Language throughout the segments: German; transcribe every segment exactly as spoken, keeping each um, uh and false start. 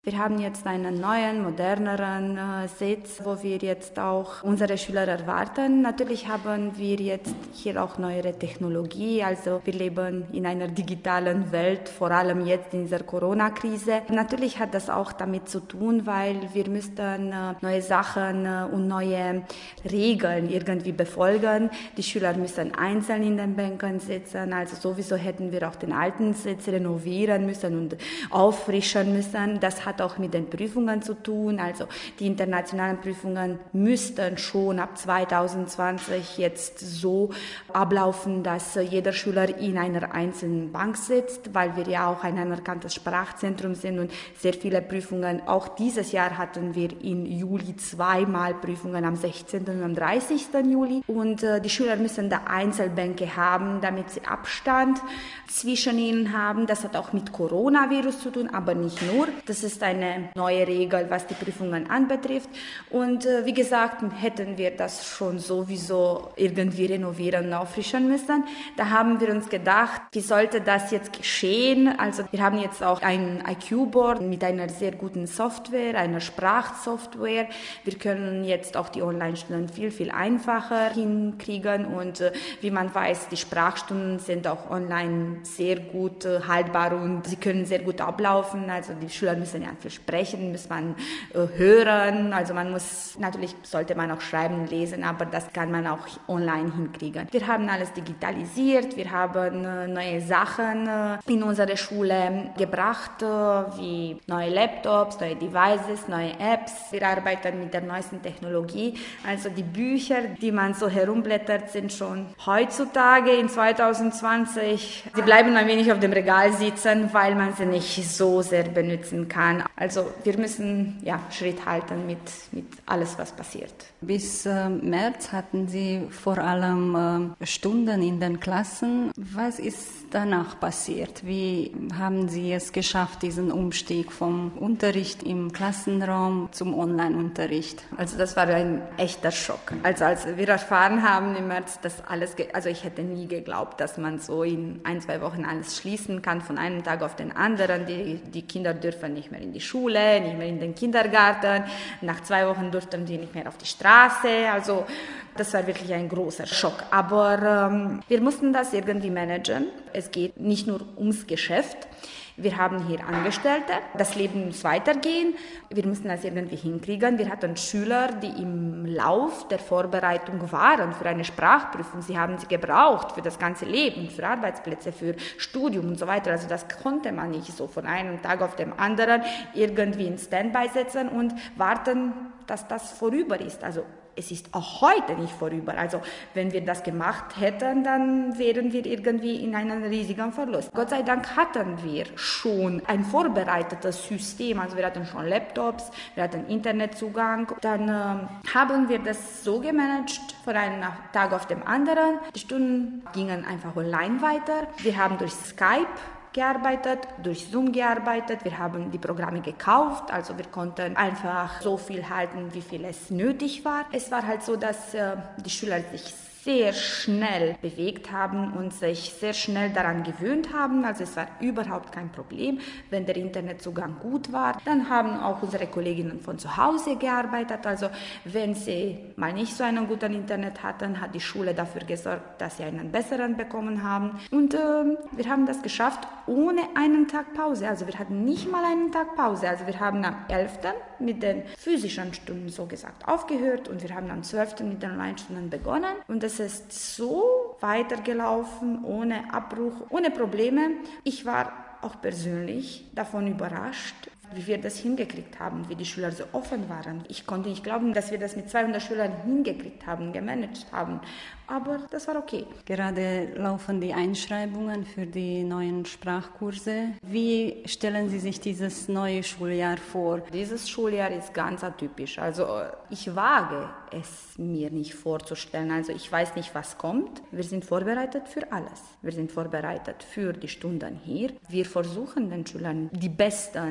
Wir haben jetzt einen neuen, moderneren äh, Sitz, wo wir jetzt auch unsere Schüler erwarten. Natürlich haben wir jetzt hier auch neuere Technologie, also wir leben in einer digitalen Welt, vor allem jetzt in dieser Corona-Krise. Natürlich hat das auch damit zu tun, weil wir müssten äh, neue Sachen äh, und neue Regeln irgendwie befolgen. Die Schüler müssen einzeln in den Bänken sitzen, also sowieso hätten wir auch den alten Sitz renovieren müssen und auffrischen müssen. Das hat auch mit den Prüfungen zu tun. Also die internationalen Prüfungen müssten schon ab zwanzig zwanzig jetzt so ablaufen, dass jeder Schüler in einer einzelnen Bank sitzt, weil wir ja auch ein anerkanntes Sprachzentrum sind und sehr viele Prüfungen. Auch dieses Jahr hatten wir im Juli zweimal Prüfungen, am sechzehnten und am dreißigsten Juli. Und äh, die Schüler müssen da Einzelbänke haben, damit sie Abstand zwischen ihnen haben. Das hat auch mit Coronavirus zu tun, aber nicht nur. Das ist eine neue Regel, was die Prüfungen anbetrifft. Und äh, wie gesagt, hätten wir das schon sowieso irgendwie renovieren und auffrischen müssen. Da haben wir uns gedacht, wie sollte das jetzt geschehen? Also wir haben jetzt auch ein I Q-Board mit einer sehr guten Software, einer Sprachsoftware. Wir können jetzt auch die Online-Stunden viel, viel einfacher hinkriegen. Und äh, wie man weiß, die Sprachstunden sind auch online sehr gut äh, haltbar und sie können sehr gut ablaufen. Also die Schüler müssen ja viel sprechen, muss man äh, hören. Also man muss, natürlich sollte man auch schreiben und lesen, aber das kann man auch online hinkriegen. Wir haben alles digitalisiert, wir haben äh, neue Sachen äh, in unsere Schule gebracht, äh, wie neue Laptops, neue Devices, neue Apps. Wir arbeiten mit der neuesten Technologie. Also die Bücher, die man so herumblättert, sind schon heutzutage in zwanzig zwanzig, sie bleiben ein wenig auf dem Regal sitzen, weil man sie nicht so sehr benutzen kann. Also wir müssen ja Schritt halten mit, mit alles, was passiert. Bis äh, März hatten Sie vor allem äh, Stunden in den Klassen. Was ist danach passiert? Wie haben Sie es geschafft, diesen Umstieg vom Unterricht im Klassenraum zum Online-Unterricht? Also das war ein echter Schock. Also als wir erfahren haben im März, dass alles, ge- also ich hätte nie geglaubt, dass man so in ein, zwei Wochen alles schließen kann, von einem Tag auf den anderen. Die, die Kinder dürfen nicht mehr in die Schule, nicht mehr in den Kindergarten. Nach zwei Wochen durften die nicht mehr auf die Straße. Also das war wirklich ein großer Schock. Aber ähm, wir mussten das irgendwie managen. Es geht nicht nur ums Geschäft. Wir haben hier Angestellte, das Leben muss weitergehen, wir müssen das irgendwie hinkriegen. Wir hatten Schüler, die im Lauf der Vorbereitung waren für eine Sprachprüfung. Sie haben sie gebraucht für das ganze Leben, für Arbeitsplätze, für Studium und so weiter. Also das konnte man nicht so von einem Tag auf den anderen irgendwie in Standby setzen und warten, dass das vorüber ist. Also es ist auch heute nicht vorüber. Also wenn wir das gemacht hätten, dann wären wir irgendwie in einem riesigen Verlust. Gott sei Dank hatten wir schon ein vorbereitetes System. Also wir hatten schon Laptops, wir hatten Internetzugang. Dann äh, haben wir das so gemanagt von einem Tag auf den anderen. Die Stunden gingen einfach online weiter. Wir haben durch Skype gearbeitet, durch Zoom gearbeitet, wir haben die Programme gekauft, also wir konnten einfach so viel halten, wie viel es nötig war. Es war halt so, dass äh, die Schüler sich sehr schnell bewegt haben und sich sehr schnell daran gewöhnt haben. Also es war überhaupt kein Problem, wenn der Internetzugang gut war. Dann haben auch unsere Kolleginnen von zu Hause gearbeitet. Also wenn sie mal nicht so einen guten Internet hatten, hat die Schule dafür gesorgt, dass sie einen besseren bekommen haben. Und äh, wir haben das geschafft ohne einen Tag Pause. Also wir hatten nicht mal einen Tag Pause. Also wir haben am elften mit den physischen Stunden so gesagt aufgehört und wir haben am zwölften mit den Online-Stunden begonnen. Und das ist so weitergelaufen, ohne Abbruch, ohne Probleme. Ich war auch persönlich davon überrascht, wie wir das hingekriegt haben, wie die Schüler so offen waren. Ich konnte nicht glauben, dass wir das mit zweihundert Schülern hingekriegt haben, gemanagt haben. Aber das war okay. Gerade laufen die Einschreibungen für die neuen Sprachkurse. Wie stellen Sie sich dieses neue Schuljahr vor? Dieses Schuljahr ist ganz atypisch. Also ich wage es mir nicht vorzustellen. Also ich weiß nicht, was kommt. Wir sind vorbereitet für alles. Wir sind vorbereitet für die Stunden hier. Wir versuchen den Schülern die besten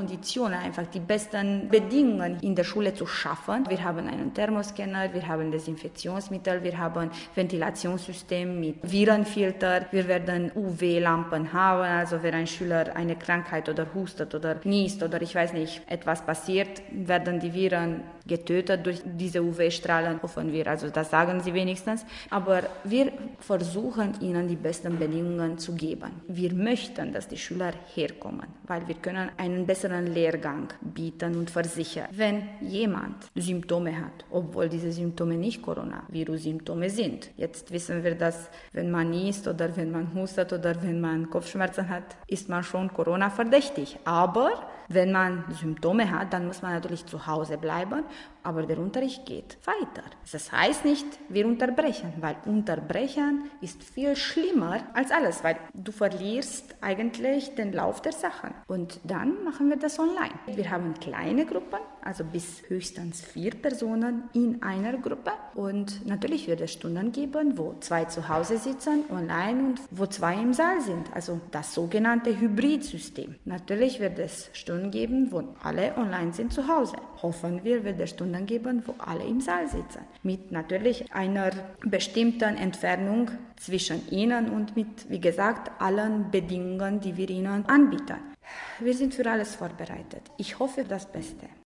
Konditionen, einfach die besten Bedingungen in der Schule zu schaffen. Wir haben einen Thermoscanner, wir haben Desinfektionsmittel, wir haben Ventilationssystem mit Virenfilter, wir werden U V-Lampen haben, also wenn ein Schüler eine Krankheit oder hustet oder niest oder ich weiß nicht, etwas passiert, werden die Viren getötet durch diese U V-Strahlen, hoffen wir, also das sagen sie wenigstens. Aber wir versuchen ihnen die besten Bedingungen zu geben. Wir möchten, dass die Schüler herkommen, weil wir können einen besseren Lehrgang bieten und versichern. Wenn jemand Symptome hat, obwohl diese Symptome nicht Coronavirus-Symptome sind, jetzt wissen wir, dass wenn man niest oder wenn man hustet oder wenn man Kopfschmerzen hat, ist man schon Corona-verdächtig. Aber wenn man Symptome hat, dann muss man natürlich zu Hause bleiben, aber der Unterricht geht weiter. Das heißt nicht, wir unterbrechen, weil unterbrechen ist viel schlimmer als alles, weil du verlierst eigentlich den Lauf der Sachen. Und dann machen wir das online. Wir haben kleine Gruppen, also bis höchstens vier Personen in einer Gruppe. Und natürlich wird es Stunden geben, wo zwei zu Hause sitzen, online, und wo zwei im Saal sind. Also das sogenannte Hybridsystem. Natürlich wird es Stunden geben, wo alle online sind zu Hause. Hoffen wir, wird es Stunden geben, wo alle im Saal sitzen. Mit natürlich einer bestimmten Entfernung zwischen ihnen und mit, wie gesagt, allen Bedingungen, die wir ihnen anbieten. Wir sind für alles vorbereitet. Ich hoffe das Beste.